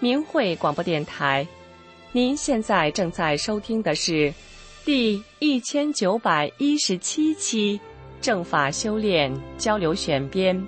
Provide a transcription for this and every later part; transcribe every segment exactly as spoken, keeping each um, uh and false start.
明慧广播电台。您现在正在收听的是第一千九百一十七期正法修炼交流选编。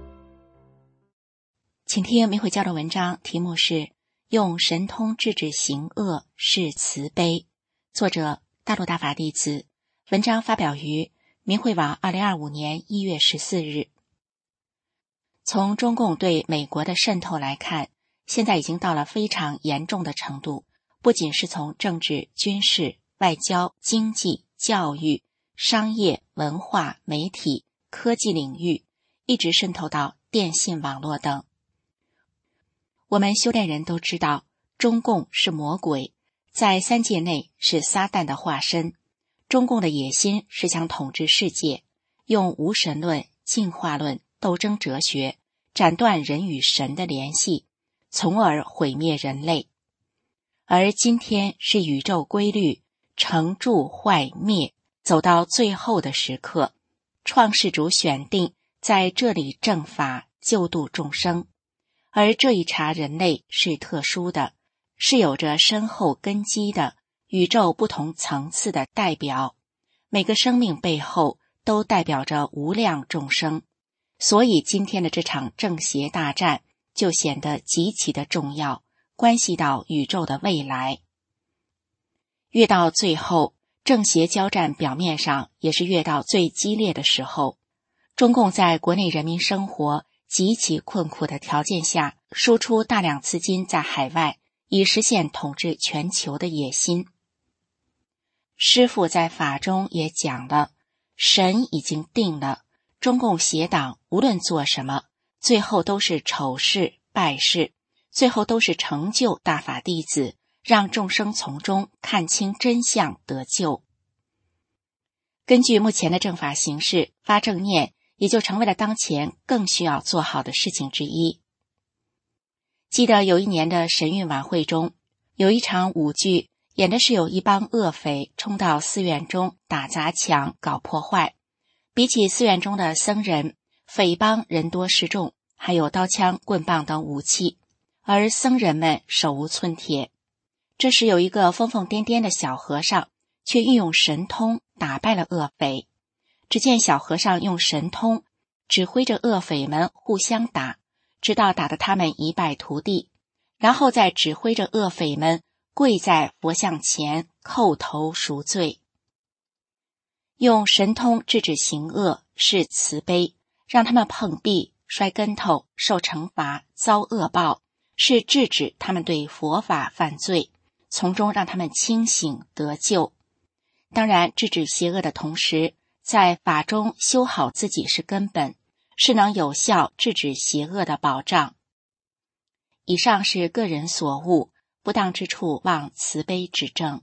请听明慧交流文章，题目是用神通制止行恶是慈悲，作者大陆大法弟子，文章发表于明慧网二零二五年一月十四日。从中共对美国的渗透来看，现在已经到了非常严重的程度，不仅是从政治、军事、外交、经济、教育、商业、文化、媒体、科技领域，一直渗透到电信网络等。我们修炼人都知道，中共是魔鬼，在三界内是撒旦的化身。中共的野心是想统治世界，用无神论、进化论、斗争哲学斩断人与神的联系，从而毁灭人类。而今天是宇宙规律成住坏灭走到最后的时刻，创世主选定在这里正法救度众生，而这一茬人类是特殊的，是有着深厚根基的宇宙不同层次的代表，每个生命背后都代表着无量众生，所以今天的这场正邪大战就显得极其的重要，关系到宇宙的未来。越到最后，正邪交战表面上也是越到最激烈的时候。中共在国内人民生活极其困苦的条件下，输出大量资金在海外，以实现统治全球的野心。师父在法中也讲了，神已经定了，中共邪党无论做什么，最后都是丑事败事，最后都是成就大法弟子，让众生从中看清真相得救。根据目前的正法形势，发正念也就成为了当前更需要做好的事情之一。记得有一年的神韵晚会中，有一场舞剧，演的是有一帮恶匪冲到寺院中打砸抢搞破坏。比起寺院中的僧人，匪帮人多势众，还有刀枪棍棒等武器，而僧人们手无寸铁。这时有一个疯疯癫癫的小和尚，却运用神通打败了恶匪。只见小和尚用神通指挥着恶匪们互相打，直到打得他们一败涂地，然后再指挥着恶匪们跪在佛像前叩头赎罪。用神通制止行恶是慈悲，让他们碰壁、摔跟头、受惩罚、遭恶报，是制止他们对佛法犯罪，从中让他们清醒得救。当然，制止邪恶的同时，在法中修好自己是根本，是能有效制止邪恶的保障。以上是个人所悟，不当之处望慈悲指正。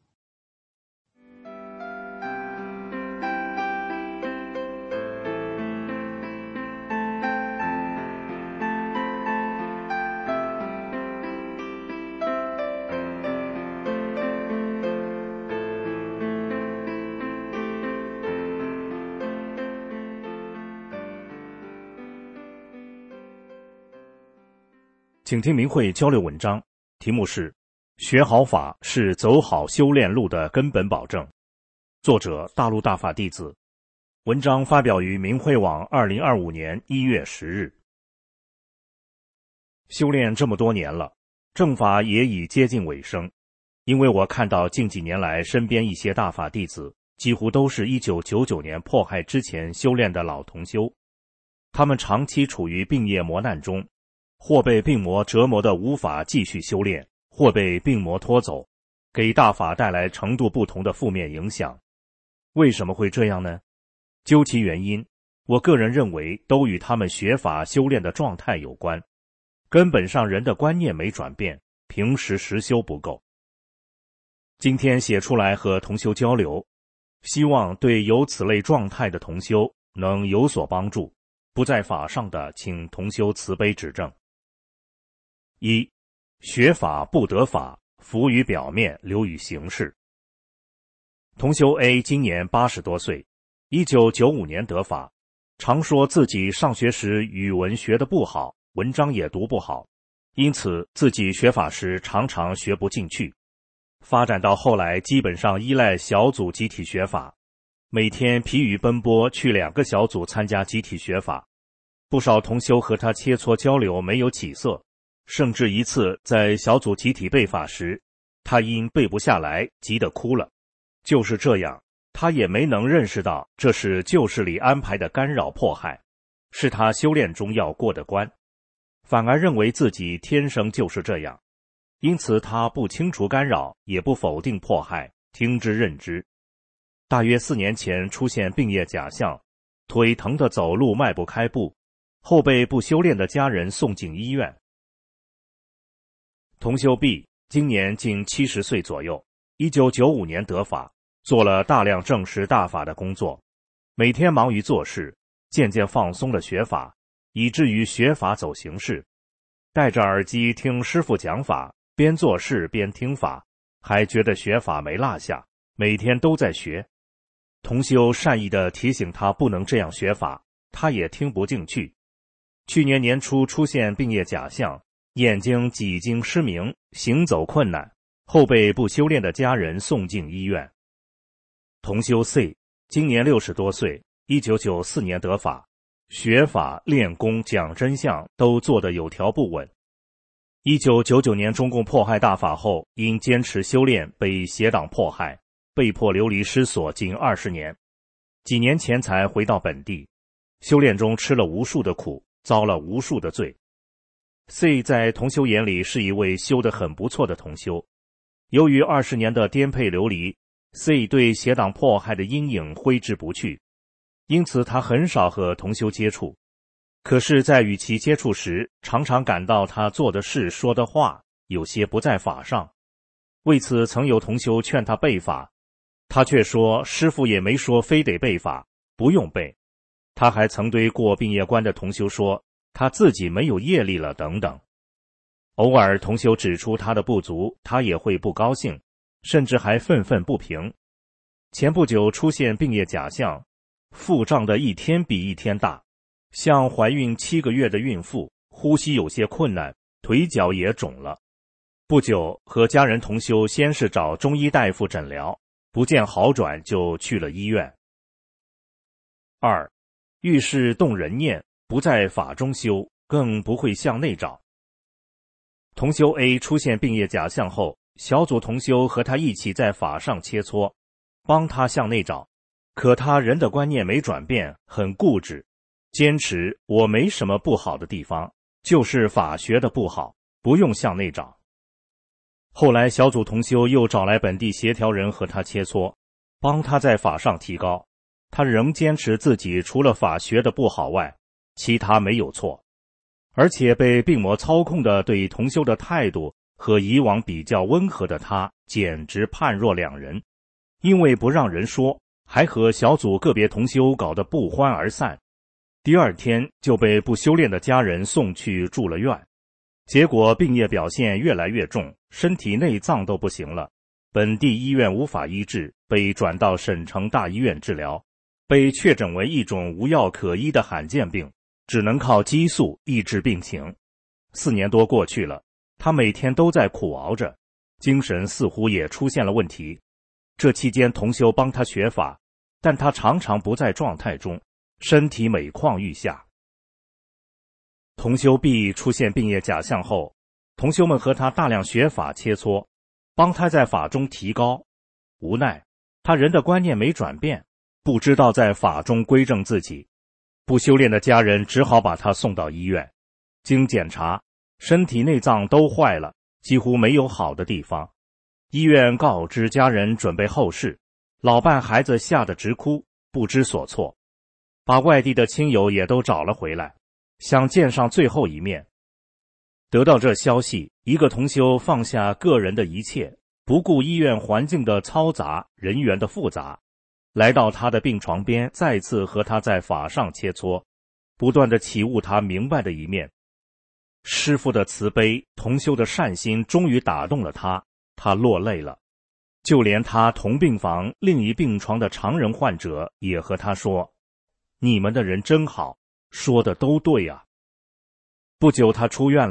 请听明慧交流文章，题目是学好法是走好修炼路的根本保证，作者大陆大法弟子，文章发表于明慧网二零二五年一月十日。修炼这么多年了，正法也已接近尾声，因为我看到近几年来身边一些大法弟子几乎都是一九九九年迫害之前修炼的老同修，他们长期处于病业磨难中，或被病魔折磨得无法继续修炼，或被病魔拖走，给大法带来程度不同的负面影响。为什么会这样呢？究其原因，我个人认为都与他们学法修炼的状态有关。根本上人的观念没转变，平时实修不够。今天写出来和同修交流，希望对有此类状态的同修能有所帮助，不在法上的请同修慈悲指正。一、学法不得法，浮于表面，流于形式。同修 A 今年八十多岁，一九九五年得法，常说自己上学时语文学得不好，文章也读不好， 因此自己学法时常常学不进去。发展到后来，基本上依赖小组集体学法，每天疲于奔波，去两个小组参加集体学法。不少同修和他切磋交流没有起色，甚至一次在小组集体背法时，他因背不下来急得哭了。就是这样，他也没能认识到这是旧事里安排的干扰迫害，是他修炼中要过的关，反而认为自己天生就是这样。因此他不清除干扰，也不否定迫害，听之任之。大约四年前出现病业假象，腿疼得走路迈不开步，后被不修炼的家人送进医院。同修 B 今年近七十岁左右，一九九五年得法，做了大量证实大法的工作，每天忙于做事，渐渐放松了学法，以至于学法走形式，戴着耳机听师父讲法，边做事边听法，还觉得学法没落下，每天都在学。同修善意地提醒他不能这样学法，他也听不进去。去年年初出现病业假象，眼睛几经失明，行走困难，后被不修炼的家人送进医院。同修 C 今年六十多岁，一九九四年得法，学法、练功、讲真相都做得有条不紊。一九九九年中共迫害大法后，因坚持修炼被邪党迫害，被迫流离失所近二十年，几年前才回到本地，修炼中吃了无数的苦，遭了无数的罪。C 在同修眼里是一位修得很不错的同修，由于二十年的颠沛流离， C 对邪党迫害的阴影挥之不去，因此他很少和同修接触。可是在与其接触时，常常感到他做的事说的话有些不在法上，为此曾有同修劝他背法，他却说师父也没说非得背法，不用背。他还曾对过病业关的同修说他自己没有业力了等等。偶尔同修指出他的不足，他也会不高兴，甚至还愤愤不平。前不久出现病业假象，腹胀的一天比一天大，像怀孕七个月的孕妇，呼吸有些困难，腿脚也肿了。不久和家人同修先是找中医大夫诊疗，不见好转就去了医院。二，遇事动人念，不在法中修，更不会向内找。同修 A 出现病业假象后，小组同修和他一起在法上切磋，帮他向内找，可他人的观念没转变，很固执，坚持我没什么不好的地方，就是法学的不好，不用向内找。后来小组同修又找来本地协调人和他切磋，帮他在法上提高，他仍坚持自己除了法学的不好外，其他没有错，而且被病魔操控的对同修的态度和以往比较温和的他简直判若两人，因为不让人说，还和小组个别同修搞得不欢而散。第二天就被不修炼的家人送去住了院，结果病业表现越来越重，身体内脏都不行了，本地医院无法医治，被转到省城大医院治疗，被确诊为一种无药可医的罕见病，只能靠激素抑制病情。四年多过去了，他每天都在苦熬着，精神似乎也出现了问题。这期间同修帮他学法，但他常常不在状态中，身体每况愈下。同修 B 出现病业假象后，同修们和他大量学法切磋，帮他在法中提高。无奈他人的观念没转变，不知道在法中归正自己，不修炼的家人只好把他送到医院。经检查，身体内脏都坏了，几乎没有好的地方。医院告知家人准备后事，老伴孩子吓得直哭，不知所措，把外地的亲友也都找了回来，想见上最后一面。得到这消息，一个同修放下个人的一切，不顾医院环境的嘈杂，人员的复杂，来到他的病床边，再次和他在法上切磋，不断地启悟他明白的一面。师父的慈悲，同修的善心终于打动了他，他落泪了。就连他同病房另一病床的常人患者也和他说，你们的人真好，说的都对啊。不久他出院了，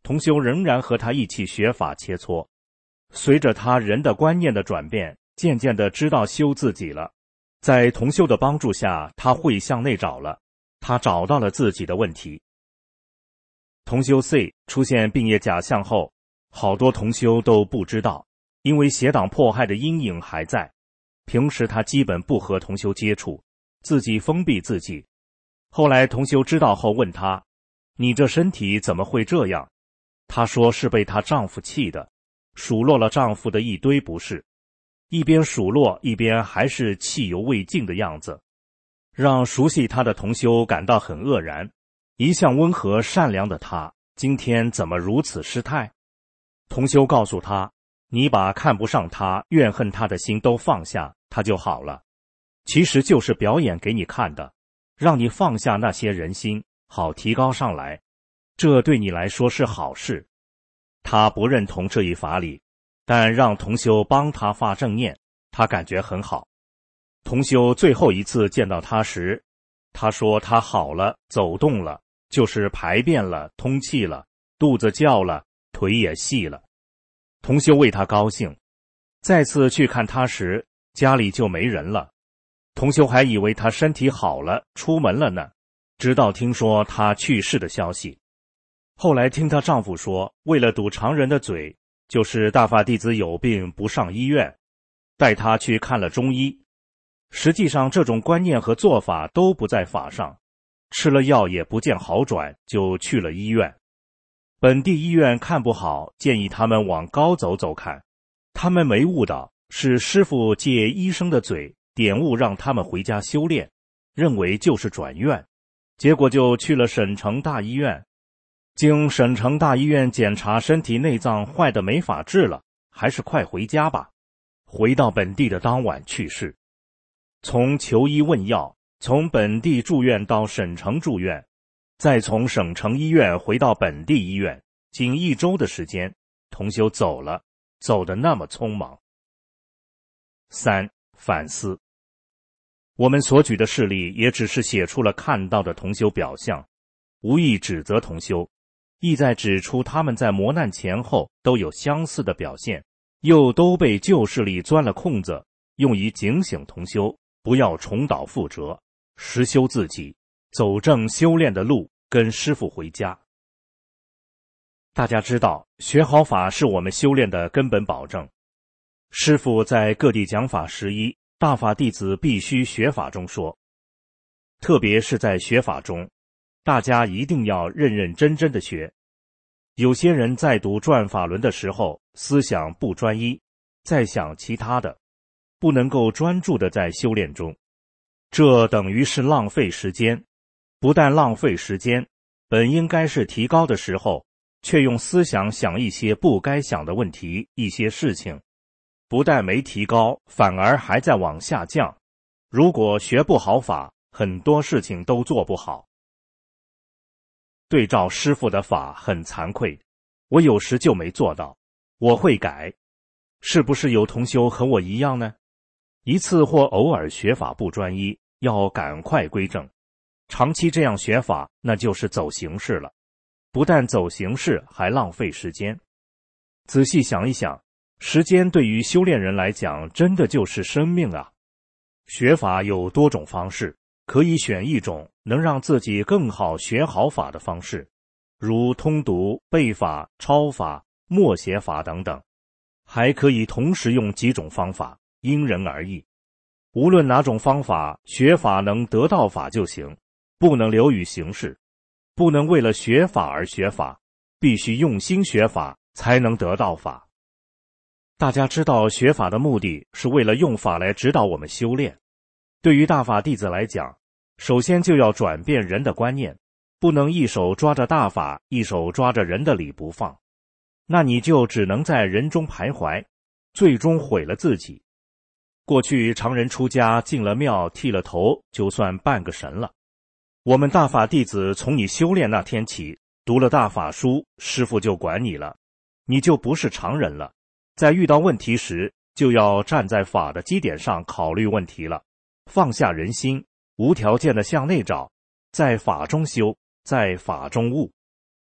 同修仍然和他一起学法切磋。随着他人的观念的转变，渐渐地知道修自己了。在同修的帮助下，他会向内找了，他找到了自己的问题。同修 C 出现病业假象后，好多同修都不知道，因为邪党迫害的阴影还在。平时他基本不和同修接触，自己封闭自己。后来同修知道后问他，你这身体怎么会这样？她说是被她丈夫气的，数落了丈夫的一堆不是，一边数落一边还是气犹未尽的样子，让熟悉她的同修感到很愕然。一向温和善良的她，今天怎么如此失态？同修告诉她，你把看不上她、怨恨她的心都放下，她就好了。其实就是表演给你看的，让你放下那些人心，好提高上来。这对你来说是好事。他不认同这一法理，但让同修帮他发正念，他感觉很好。同修最后一次见到他时，他说他好了，走动了，就是排便了，通气了，肚子叫了，腿也细了。同修为他高兴。再次去看他时，家里就没人了。同修还以为他身体好了，出门了呢，直到听说他去世的消息。后来听她丈夫说，为了堵常人的嘴，就是大法弟子有病不上医院，带她去看了中医。实际上这种观念和做法都不在法上，吃了药也不见好转，就去了医院。本地医院看不好，建议他们往高走走看。他们没悟到，是师父借医生的嘴点悟让他们回家修炼，认为就是转院，结果就去了省城大医院。经省城大医院检查，身体内脏坏得没法治了，还是快回家吧。回到本地的当晚去世。从求医问药，从本地住院到省城住院，再从省城医院回到本地医院，仅一周的时间，同修走了，走得那么匆忙。三、反思。我们所举的事例也只是写出了看到的同修表象，无意指责同修，意在指出他们在磨难前后都有相似的表现，又都被旧势力钻了空子，用以警醒同修不要重蹈覆辙，实修自己，走正修炼的路，跟师父回家。大家知道，学好法是我们修炼的根本保证。师父在各地讲法十一，大法弟子必须学法中说，特别是在学法中，大家一定要认认真真的学。有些人在读转法轮的时候，思想不专一，在想其他的，不能够专注的在修炼中，这等于是浪费时间。不但浪费时间，本应该是提高的时候，却用思想想一些不该想的问题，一些事情，不但没提高，反而还在往下降。如果学不好法，很多事情都做不好。对照师父的法很惭愧，我有时就没做到，我会改。是不是有同修和我一样呢？一次或偶尔学法不专一，要赶快归正。长期这样学法，那就是走形式了，不但走形式，还浪费时间。仔细想一想，时间对于修炼人来讲，真的就是生命啊。学法有多种方式，可以选一种能让自己更好学好法的方式，如通读、背法、抄法、默写法等等。还可以同时用几种方法，因人而异。无论哪种方法，学法能得到法就行，不能流于形式，不能为了学法而学法，必须用心学法才能得到法。大家知道学法的目的是为了用法来指导我们修炼。对于大法弟子来讲，首先就要转变人的观念，不能一手抓着大法，一手抓着人的理不放，那你就只能在人中徘徊，最终毁了自己。过去常人出家进了庙剃了头，就算半个神了。我们大法弟子从你修炼那天起，读了大法书，师父就管你了，你就不是常人了。在遇到问题时，就要站在法的基点上考虑问题了，放下人心，无条件的向内找，在法中修，在法中悟。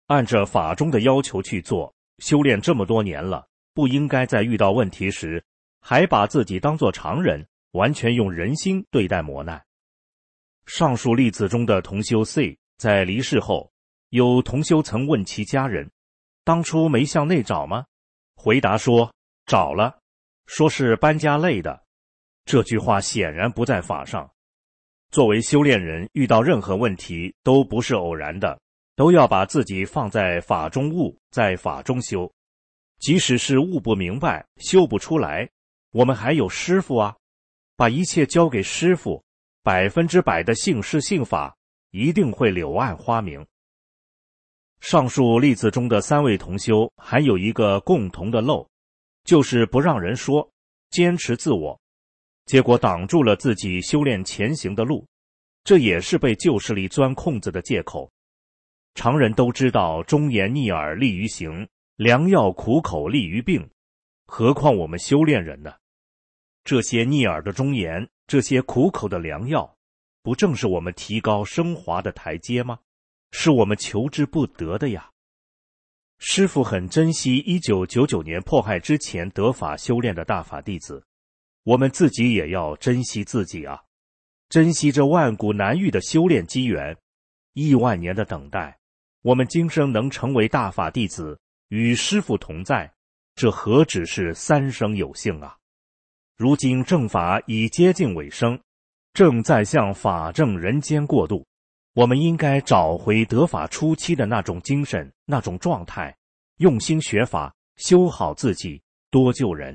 按着法中的要求去做，修炼这么多年了，不应该在遇到问题时还把自己当作常人，完全用人心对待磨难。上述例子中的同修 C 在离世后，有同修曾问其家人，当初没向内找吗？回答说找了，说是搬家累的。这句话显然不在法上。作为修炼人，遇到任何问题都不是偶然的，都要把自己放在法中悟，在法中修。即使是悟不明白，修不出来，我们还有师父啊，把一切交给师父，百分之百的信师信法，一定会柳暗花明。上述例子中的三位同修还有一个共同的漏，就是不让人说，坚持自我，结果挡住了自己修炼前行的路，这也是被旧势力钻空子的借口。常人都知道忠言逆耳利于行，良药苦口利于病，何况我们修炼人呢？这些逆耳的忠言，这些苦口的良药，不正是我们提高升华的台阶吗？是我们求之不得的呀。师父很珍惜一九九九年迫害之前得法修炼的大法弟子，我们自己也要珍惜自己啊，珍惜这万古难遇的修炼机缘，亿万年的等待，我们今生能成为大法弟子，与师父同在，这何止是三生有幸啊！如今正法已接近尾声，正在向法正人间过渡，我们应该找回得法初期的那种精神，那种状态，用心学法，修好自己，多救人。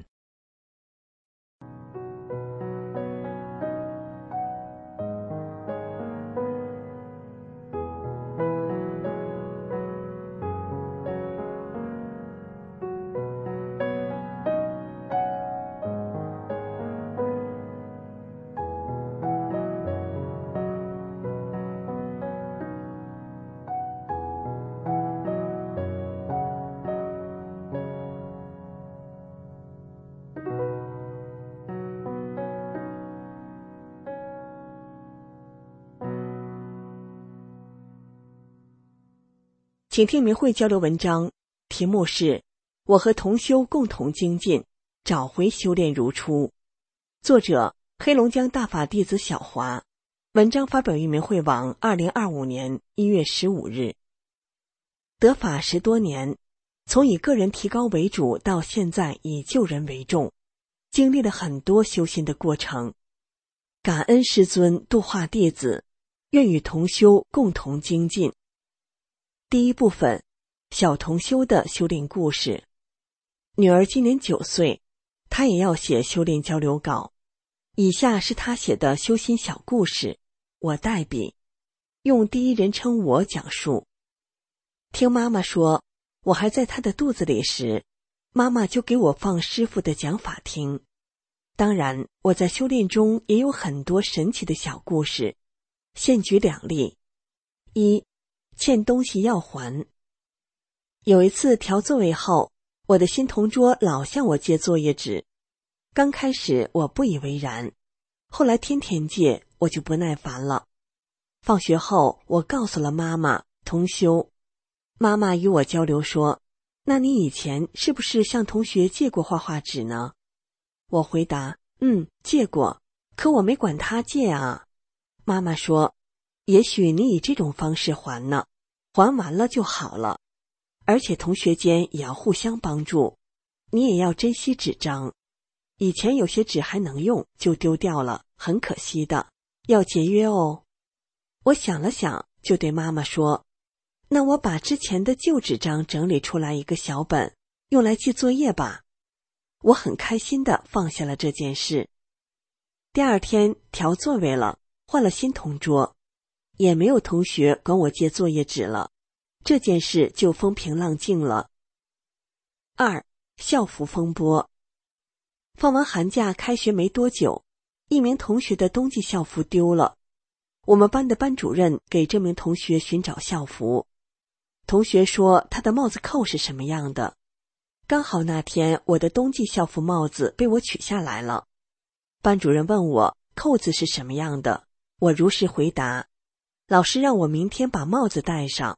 请听明慧交流文章，题目是我和同修共同精进，找回修炼如初。作者黑龙江大法弟子小华，文章发表于明慧网二零二五年一月十五日。得法十多年，从以个人提高为主，到现在以救人为重，经历了很多修心的过程。感恩师尊度化弟子，愿与同修共同精进。第一部分，小同修的修炼故事。女儿今年九岁，她也要写修炼交流稿。以下是她写的修心小故事，我代笔，用第一人称我讲述。听妈妈说，我还在她的肚子里时，妈妈就给我放师父的讲法听。当然，我在修炼中也有很多神奇的小故事，现举两例。一，欠东西要还。有一次调座位后，我的新同桌老向我借作业纸。刚开始我不以为然，后来天天借，我就不耐烦了。放学后，我告诉了妈妈、同修。妈妈与我交流说，那你以前是不是向同学借过画画纸呢？我回答，嗯，借过，可我没管他借啊。妈妈说，也许你以这种方式还呢，还完了就好了。而且同学间也要互相帮助，你也要珍惜纸张。以前有些纸还能用，就丢掉了，很可惜的，要节约哦。我想了想，就对妈妈说，那我把之前的旧纸张整理出来一个小本，用来记作业吧。我很开心地放下了这件事。第二天调座位了，换了新同桌，也没有同学管我借作业纸了，这件事就风平浪静了。二，校服风波。放完寒假开学没多久，一名同学的冬季校服丢了。我们班的班主任给这名同学寻找校服。同学说他的帽子扣是什么样的。刚好那天我的冬季校服帽子被我取下来了。班主任问我扣子是什么样的，我如实回答。老师让我明天把帽子戴上，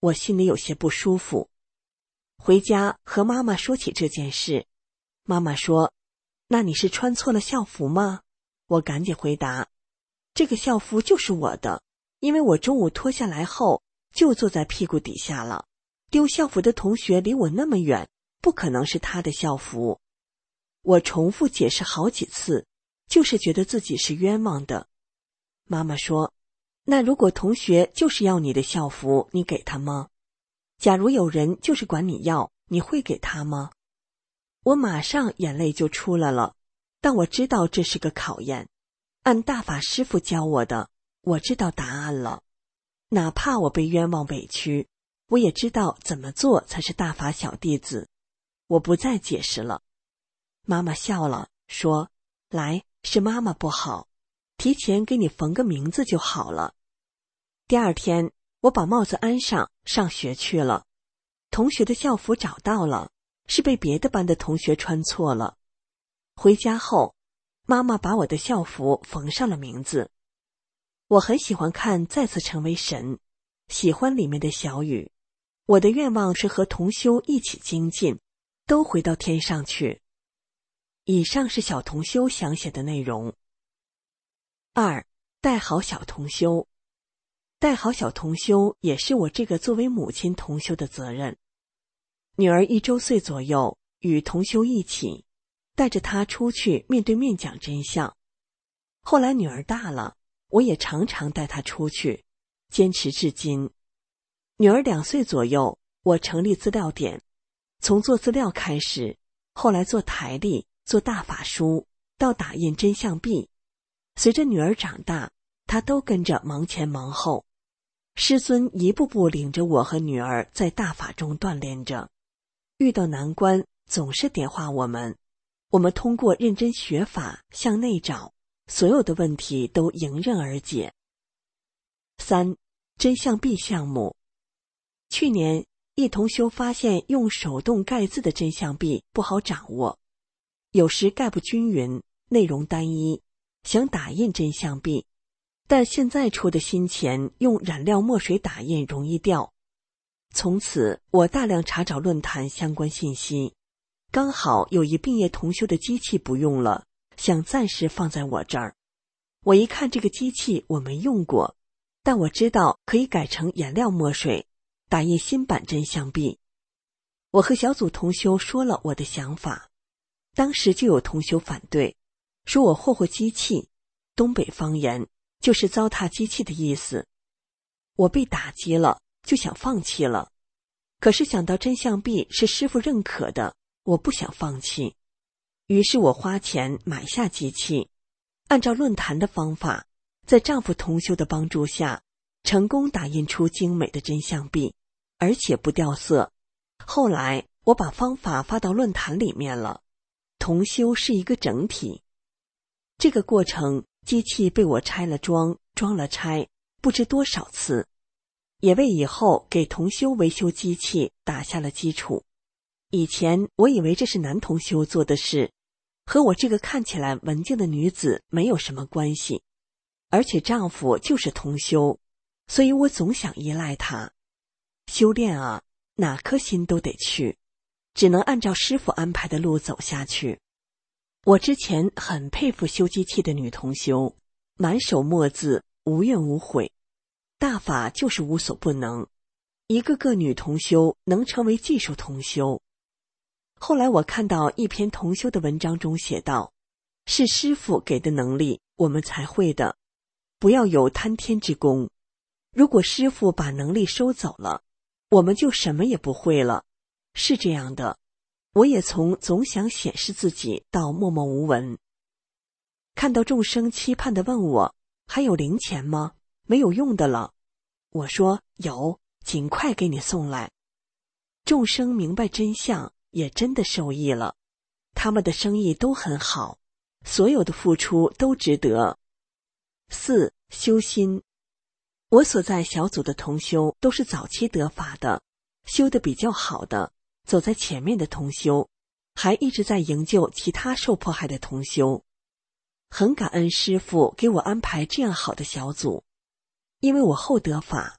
我心里有些不舒服。回家和妈妈说起这件事，妈妈说：“那你是穿错了校服吗？”我赶紧回答：“这个校服就是我的，因为我中午脱下来后就坐在屁股底下了。丢校服的同学离我那么远，不可能是他的校服。”我重复解释好几次，就是觉得自己是冤枉的。妈妈说：“那如果同学就是要你的校服，你给他吗？假如有人就是管你要，你会给他吗？”我马上眼泪就出来了，但我知道这是个考验。按大法师父教我的，我知道答案了。哪怕我被冤枉委屈，我也知道怎么做才是大法小弟子。我不再解释了。妈妈笑了，说：“来，是妈妈不好，提前给你缝个名字就好了。”第二天，我把帽子安上，上学去了。同学的校服找到了，是被别的班的同学穿错了。回家后，妈妈把我的校服缝上了名字。我很喜欢看《再次成为神》，喜欢里面的小雨。我的愿望是和同修一起精进，都回到天上去。以上是小同修想写的内容。二，带好小同修。带好小同修也是我这个作为母亲同修的责任。女儿一周岁左右，与同修一起，带着她出去面对面讲真相。后来女儿大了，我也常常带她出去，坚持至今。女儿两岁左右，我成立资料点，从做资料开始，后来做台历，做大法书，到打印真相币。随着女儿长大，她都跟着忙前忙后。师尊一步步领着我和女儿在大法中锻炼着，遇到难关总是点化我们，我们通过认真学法向内找，所有的问题都迎刃而解。三，真相币项目。去年一同修发现用手动盖字的真相币不好掌握，有时盖不均匀，内容单一，想打印真相币，但现在出的新钱用染料墨水打印容易掉。从此我大量查找论坛相关信息，刚好有一毕业同修的机器不用了，想暂时放在我这儿。我一看这个机器我没用过，但我知道可以改成颜料墨水，打印新版真相币。我和小组同修说了我的想法，当时就有同修反对，说我霍霍机器，东北方言就是糟蹋机器的意思。我被打击了，就想放弃了。可是想到真相币是师父认可的，我不想放弃。于是我花钱买下机器，按照论坛的方法，在丈夫同修的帮助下，成功打印出精美的真相币，而且不掉色。后来我把方法发到论坛里面了。同修是一个整体。这个过程，机器被我拆了装，装了拆，不知多少次，也为以后给同修维修机器打下了基础。以前我以为这是男同修做的事，和我这个看起来文静的女子没有什么关系，而且丈夫就是同修，所以我总想依赖他。修炼啊，哪颗心都得去，只能按照师父安排的路走下去。我之前很佩服修机器的女同修，满手墨字，无怨无悔。大法就是无所不能，一个个女同修能成为技术同修。后来我看到一篇同修的文章中写道，是师父给的能力，我们才会的，不要有贪天之功。如果师父把能力收走了，我们就什么也不会了。是这样的，我也从总想显示自己到默默无闻。看到众生期盼地问我，还有零钱吗？没有用的了。我说有，尽快给你送来。众生明白真相，也真的受益了，他们的生意都很好，所有的付出都值得。四、修心。我所在小组的同修都是早期得法的，修得比较好的，走在前面的同修，还一直在营救其他受迫害的同修。很感恩师父给我安排这样好的小组，因为我后得法，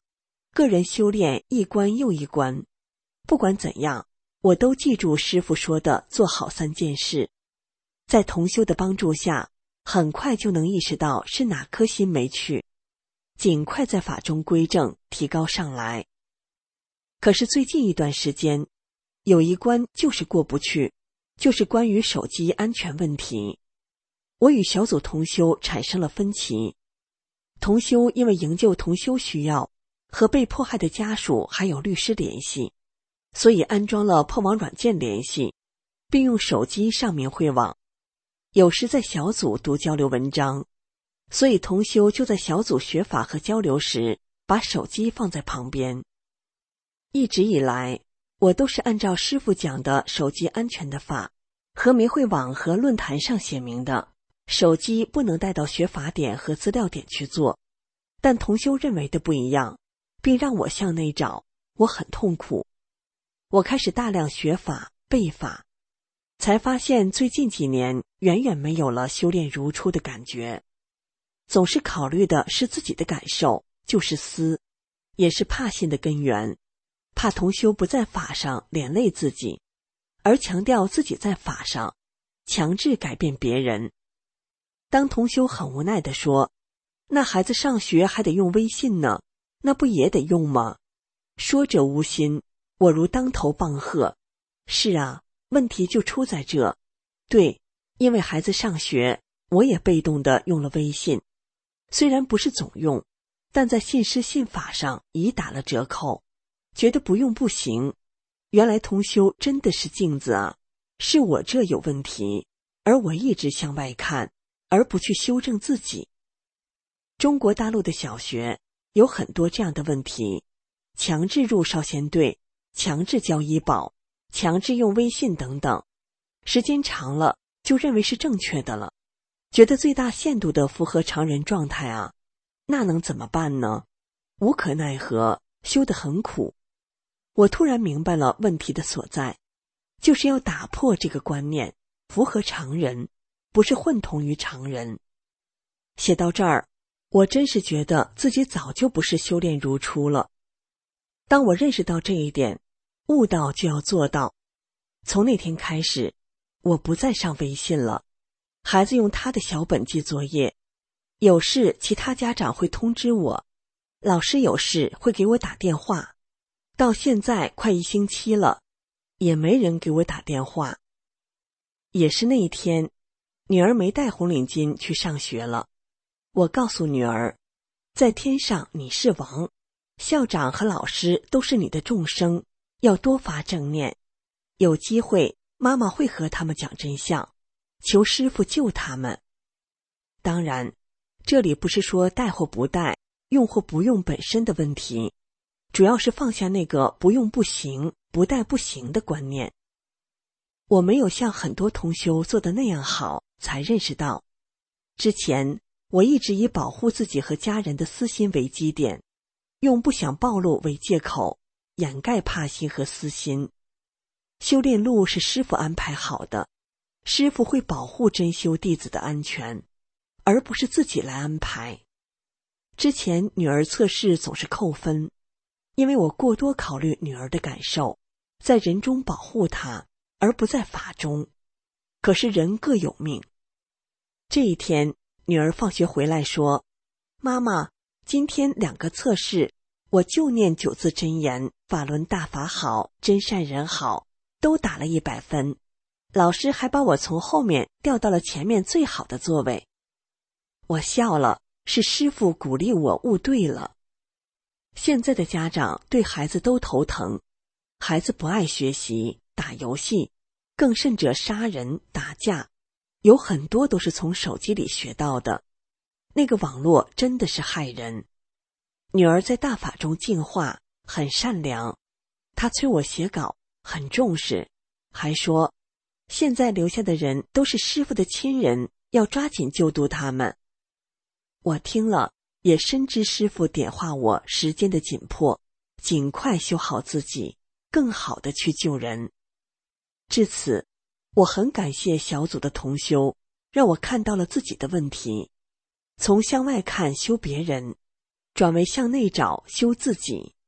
个人修炼一关又一关，不管怎样，我都记住师父说的做好三件事。在同修的帮助下，很快就能意识到是哪颗心没去，尽快在法中归正，提高上来。可是最近一段时间，有一关就是过不去，就是关于手机安全问题。我与小组同修产生了分歧。同修因为营救同修需要，和被迫害的家属还有律师联系，所以安装了破网软件联系，并用手机上明慧网。有时在小组读交流文章，所以同修就在小组学法和交流时，把手机放在旁边。一直以来，我都是按照师父讲的手机安全的法，和明慧网和论坛上写明的，手机不能带到学法点和资料点去做。但同修认为的不一样，并让我向内找，我很痛苦。我开始大量学法、背法，才发现最近几年远远没有了修炼如初的感觉。总是考虑的是自己的感受，就是思，也是怕心的根源。怕同修不在法上连累自己，而强调自己在法上，强制改变别人。当同修很无奈地说，那孩子上学还得用微信呢，那不也得用吗？说者无心，我如当头棒喝。是啊，问题就出在这。对，因为孩子上学，我也被动地用了微信。虽然不是总用，但在信师信法上已打了折扣。觉得不用不行，原来同修真的是镜子啊，是我这有问题，而我一直向外看，而不去修正自己。中国大陆的小学有很多这样的问题，强制入少先队，强制交医保，强制用微信等等，时间长了就认为是正确的了，觉得最大限度地符合常人状态啊，那能怎么办呢？无可奈何，修得很苦。我突然明白了问题的所在，就是要打破这个观念，符合常人，不是混同于常人。写到这儿，我真是觉得自己早就不是修炼如初了。当我认识到这一点，悟到就要做到。从那天开始，我不再上微信了，孩子用他的小本记作业，有事其他家长会通知我，老师有事会给我打电话。到现在快一星期了，也没人给我打电话。也是那一天，女儿没带红领巾去上学了。我告诉女儿，在天上你是王，校长和老师都是你的众生，要多发正念。有机会，妈妈会和他们讲真相，求师父救他们。当然，这里不是说带或不带，用或不用本身的问题，主要是放下那个不用不行，不带不行的观念。我没有像很多同修做的那样好，才认识到，之前我一直以保护自己和家人的私心为基点，用不想暴露为借口，掩盖怕心和私心。修炼路是师父安排好的，师父会保护真修弟子的安全，而不是自己来安排。之前女儿测试总是扣分，因为我过多考虑女儿的感受，在人中保护她，而不在法中。可是人各有命。这一天，女儿放学回来说，妈妈，今天两个测试，我就念九字真言，法轮大法好，真善人好，都打了一百分，老师还把我从后面调到了前面最好的座位。我笑了，是师父鼓励我悟对了。现在的家长对孩子都头疼，孩子不爱学习，打游戏，更甚者杀人打架，有很多都是从手机里学到的。那个网络真的是害人。女儿在大法中进化，很善良，她催我写稿，很重视，还说现在留下的人都是师父的亲人，要抓紧救度他们。我听了也深知师父点化我时间的紧迫，尽快修好自己，更好的去救人。至此，我很感谢小组的同修，让我看到了自己的问题，从向外看修别人，转为向内找修自己。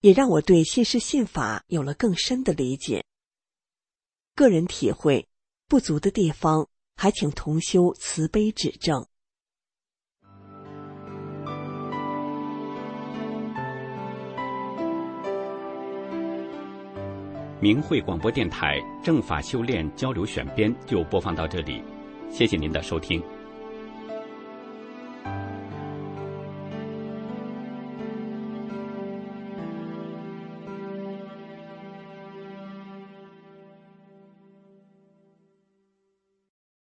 也让我对信师信法有了更深的理解。个人体会不足的地方，还请同修慈悲指正。 明慧广播电台正法修炼交流选编就播放到这里，谢谢您的收听。